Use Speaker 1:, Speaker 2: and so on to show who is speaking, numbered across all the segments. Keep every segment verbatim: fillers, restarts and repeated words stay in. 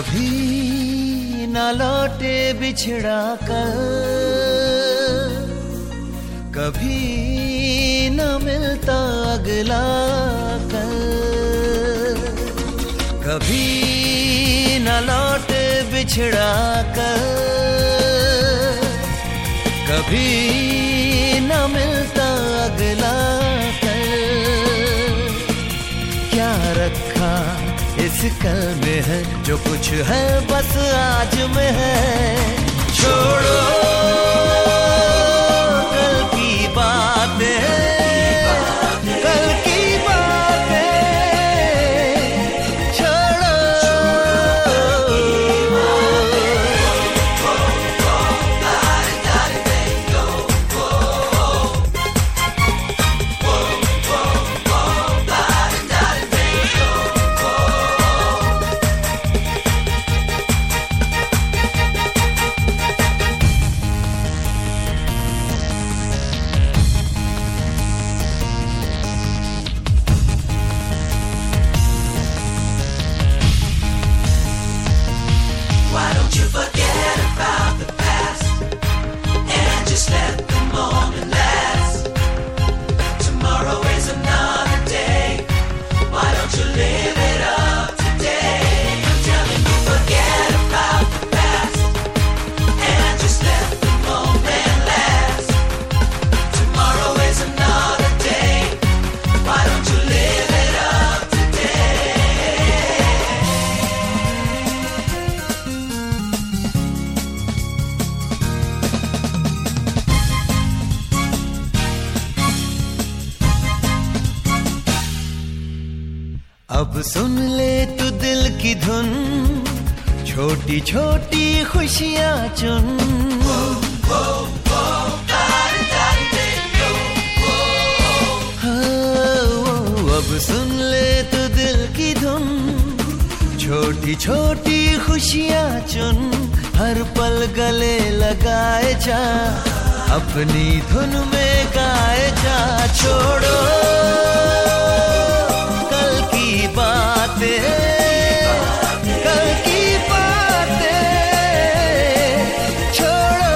Speaker 1: कभी न लौटे बिछड़ा कल, कभी न मिलता अगला कल, कभी न लौटे बिछड़ा कल, कभी न मिलता अगला कल। क्या रखा इस कल में है, जो कुछ है बस आज में है। छोड़ो कल की बातें, कल की बातें छोड़ो। अब सुन ले तू दिल की धुन, छोटी छोटी खुशियाँ चुन। हाँ, अब सुन ले तू दिल की धुन, छोटी छोटी खुशियाँ चुन। हर पल गले लगाए जा, अपनी धुन में गाए जा। छोड़ो कल की बातें, कल की बातें छोड़ो।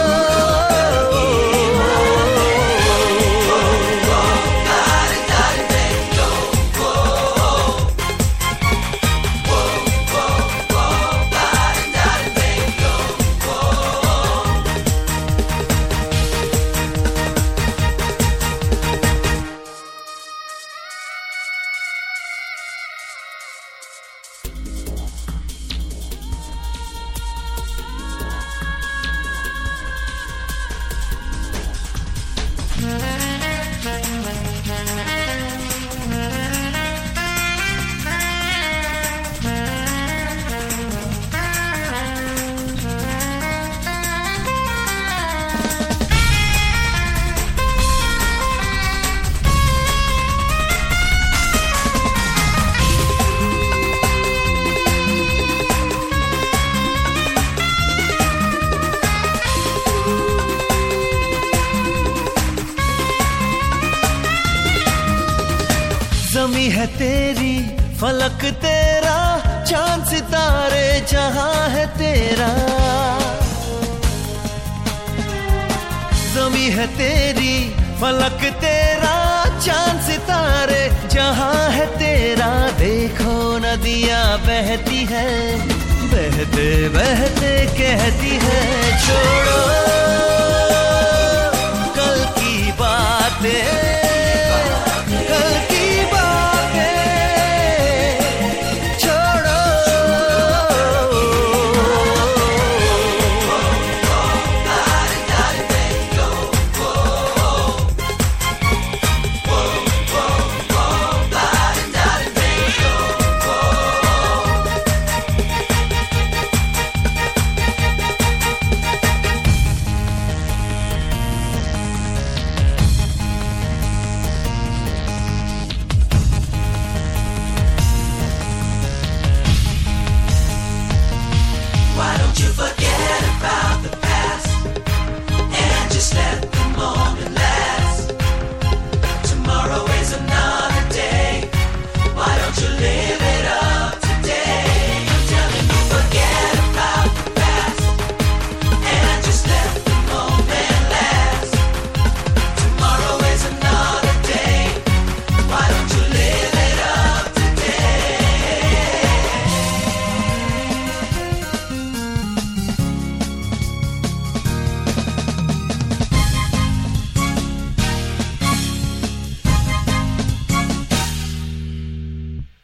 Speaker 1: ज़मीं है तेरी, फलक तेरा, चांद सितारे जहां है तेरा। ज़मीं है तेरी, फलक तेरा, चांद सितारे जहां है तेरा। देखो नदियां बहती है, बहते बहते कहती है। छोड़ो कल की बातें,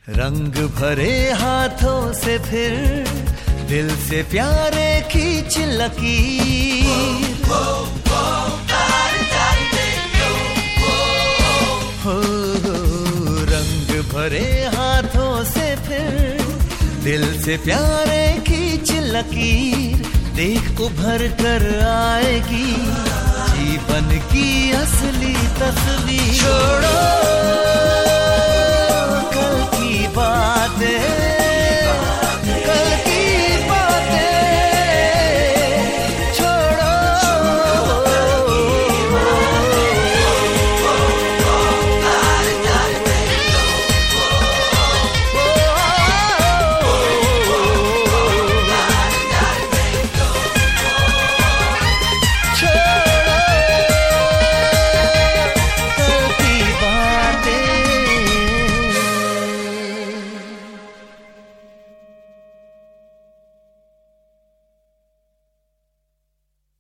Speaker 1: रंग भरे हाथों से फिर दिल से प्यारे खींच लकीर। हो रंग भरे हाथों से फिर दिल से प्यारे खींच लकीर। देख उभर कर आएगी जीवन की असली तस्वीर। छोड़ो